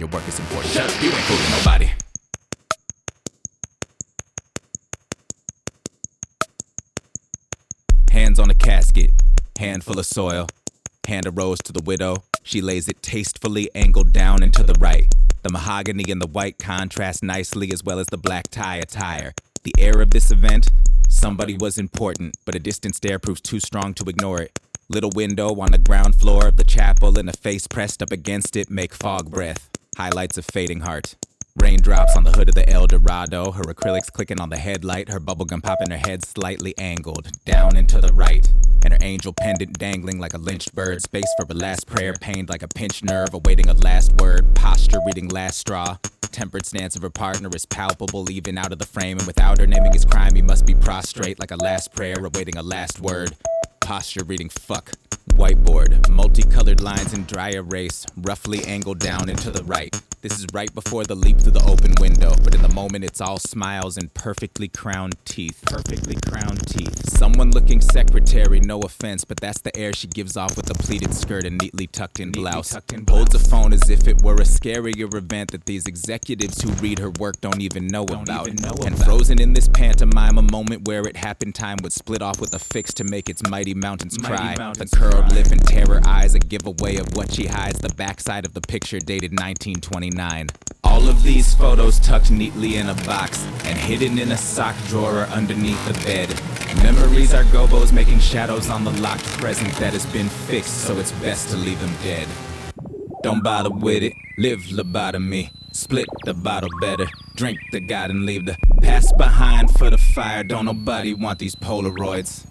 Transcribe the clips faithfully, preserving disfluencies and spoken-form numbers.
your work is important. Shut up, you ain't fooling nobody. Hands on a casket, handful of soil. Hand a rose to the widow. She lays it tastefully angled down and to the right. The mahogany and the white contrast nicely, as well as the black tie attire. The air of this event, somebody was important, but a distant stare proves too strong to ignore it. Little window on the ground floor of the chapel and a face pressed up against it make fog breath. Highlights of fading heart. Raindrops on the hood of the El Dorado, her acrylics clicking on the headlight, her bubblegum popping her head slightly angled, down and to the right, and her angel pendant dangling like a lynched bird, space for a last prayer, pained like a pinched nerve, awaiting a last word, posture reading last straw. Tempered stance of her partner is palpable even out of the frame, and without her naming his crime, he must be prostrate like a last prayer, awaiting a last word. Posture reading fuck. Whiteboard, multicolored lines in dry erase, roughly angled down and to the right. This is right before the leap through the open window, but in the moment it's all smiles and perfectly crowned teeth. Perfectly crowned teeth. Someone looking secretary, no offense, but that's the air she gives off with a pleated skirt and neatly tucked in blouse. Tucked in Holds a phone as if it were a scarier event that these executives who read her work don't even know don't about. Even know and about. Frozen in this pantomime, a moment where it happened, time would split off with a fix to make its mighty mountains mighty cry. Mountains the curled cry. Lip and terror eyes, a giveaway of what she hides. The backside of the picture dated nineteen twenty-nine. All of these photos tucked neatly in a box and hidden in a sock drawer underneath the bed. Memories are gobos making shadows on the locked present that has been fixed, so it's best to leave them dead. Don't bother with it, live lobotomy. Split the bottle better, drink the God and leave the past behind for the fire. Don't nobody want these Polaroids.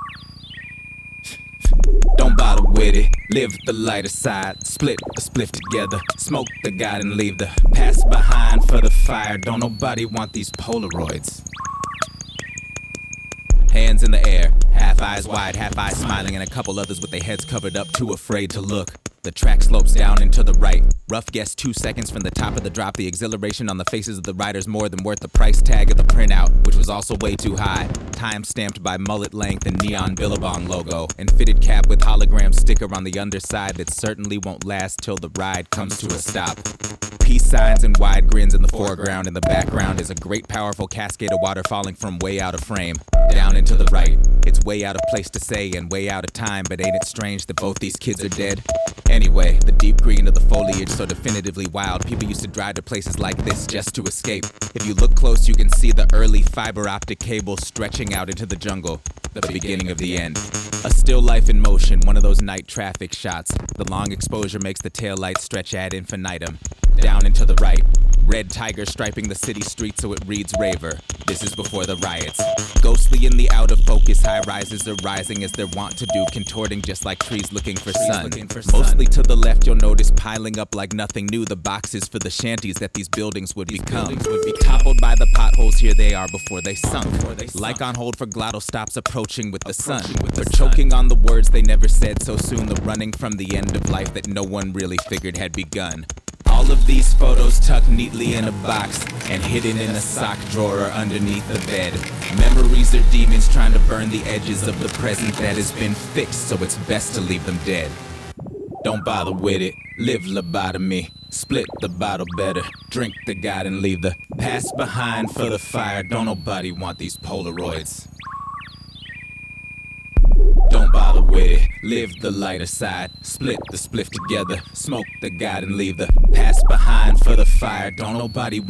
Don't bother with it, live the lighter side. Split the spliff together, smoke the God and leave the past behind for the fire. Don't nobody want these Polaroids. Hands in the air, half eyes wide, half eyes smiling, and a couple others with their heads covered up, too afraid to look. The track slopes down and to the right. Rough guess two seconds from the top of the drop. The exhilaration on the faces of the riders more than worth the price tag of the printout, which was also way too high. Time stamped by mullet length and neon Billabong logo, and fitted cap with hologram sticker on the underside that certainly won't last till the ride comes to a stop. Peace signs and wide grins in the foreground. In the background is a great powerful cascade of water falling from way out of frame. Down and to the right. It's way out of place to say and way out of time, but ain't it strange that both these kids are dead? Anyway, the deep green of the foliage so definitively wild. People used to drive to places like this just to escape. If you look close, you can see the early fiber optic cable stretching out into the jungle. The beginning of the end. A still life in motion, one of those night traffic shots. The long exposure makes the taillight stretch ad infinitum. Down and to the right. Red tiger striping the city streets so it reads raver. This is before the riots. Ghostly in the out of focus, high rises are rising as they're wont to do, contorting just like trees looking for trees sun. Looking for Mostly sun. To the left, you'll notice piling up like nothing new the boxes for the shanties that these buildings would these become. Buildings would be toppled by the potholes, here they are before they sunk. Before they sunk. Like on hold for glottal stops approaching with the approaching sun. With the for choking sun. On the words they never said so soon, the running from the end of life that no one really figured had begun. All of these photos tucked neatly in a box and hidden in a sock drawer underneath the bed. Memories are demons trying to burn the edges of the present that has been fixed, so it's best to leave them dead. Don't bother with it, live lobotomy. Split the bottle better, drink the God and leave the past behind for the fire. Don't nobody want these Polaroids. Don't bother with it, live the lighter side. Split the spliff together, smoke the God and leave the past behind for the fire. Don't nobody